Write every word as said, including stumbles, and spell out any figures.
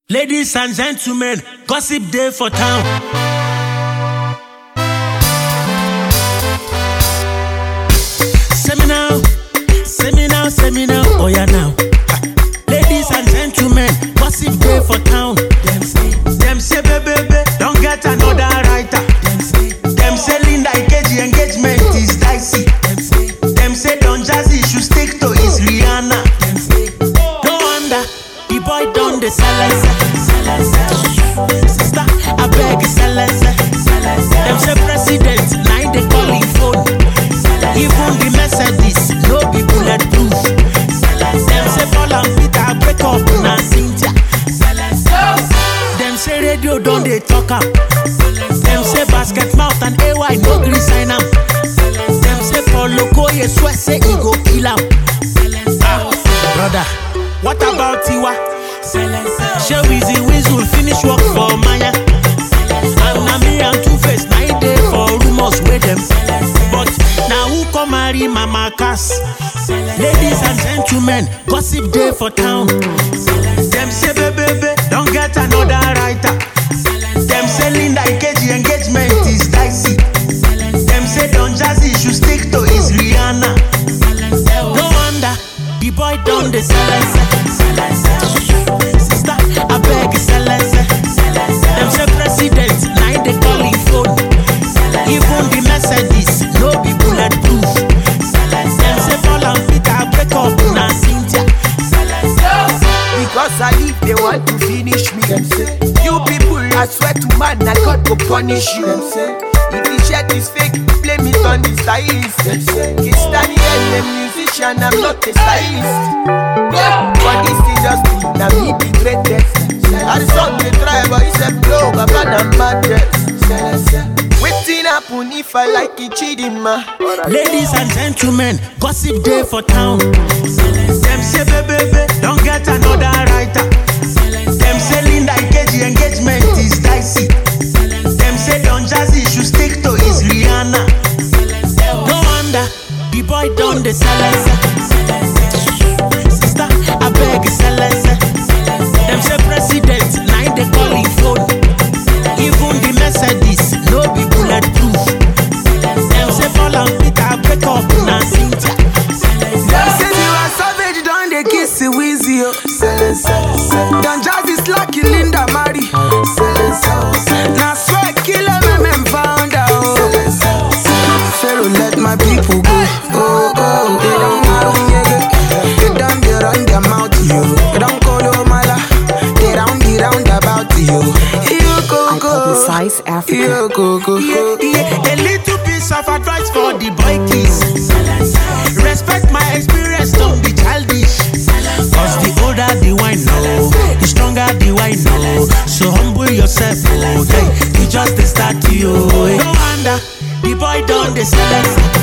Ladies and gentlemen, gossip day for town. Say me now, say me now, say me now, oh yeah now. Ladies and gentlemen, gossip day for town. Them say, them say, baby, baby, don't get another writer. Them say, them say, Linda Ikeji engagement is dicey. Them say, them say, Don Jazzy should stick to his Rihanna. Them say, no wonder the boy done the silence. Sister, I beg silence. Them say president, now they call him phone. Even the Mercedes, no be bulletproof. Them say Paul and Peter break up na Cynthia. Them say radio don't they talk up. Them say basket mouth and A Y no green sign am. Them say Paul Okoye swear say he go kill am. Ah, brother, what about Tiwa? Shall Weezy Weasel finish work for Maya? And na me and Two-Face nine day for rumors with them. But now who come marry Mama Cass? Ladies and gentlemen, gossip day for town. Them say baby, baby, don't get another writer. Them say Linda Ikeji engagement is dicey. Them say Don Jazzy should stick to his Rihanna. No wonder the boy done the silence. Sister, I beg silence. Them say president, now they call him phone. Even the Mercedes, no be bulletproof. Them say Paul and Peter break up na Cynthia. Because I live, they want to finish me. Them say, you people, I swear to man, I God go punish you. Them say, if the shirt is fake, blame it on the stylist. Them say, it's Daniel, the musician, I'm not a stylist. Yeah, for this industry, now me the greatest. I saw the try, but it's a blow, but I'm mad. Waiting happen if I like it cheating, ma. Ladies and gentlemen, gossip day for town. Them say baby, baby, don't get another writer. Them say Linda Ikeji engagement is dicey. Them say Don Jazzy should stick to his Rihanna. No wonder the boy done the silence. Sister, I beg silence. Them say president, now they call him phone. Even the Mercedes, no be bulletproof. Them say Paul and Peter break up na Cynthia. Them say you are savage, don't they kiss you Weezy? Don Jazzy slacky Linda marry. Now swear kill them and found out. Pharaoh let my people go. Oh oh, they don't know yeah. They don't get on their mouth you. They don't call no mala. They don't get round about you. You go go. I publicize Africa. You go go Yeah, yeah. A little piece of advice for the boy kids. Respect my experience, don't be childish. Cause the older the wine know, the stronger the wine know. So humble yourself, oh, hey. You just start to you. No wonder the boy done the silence.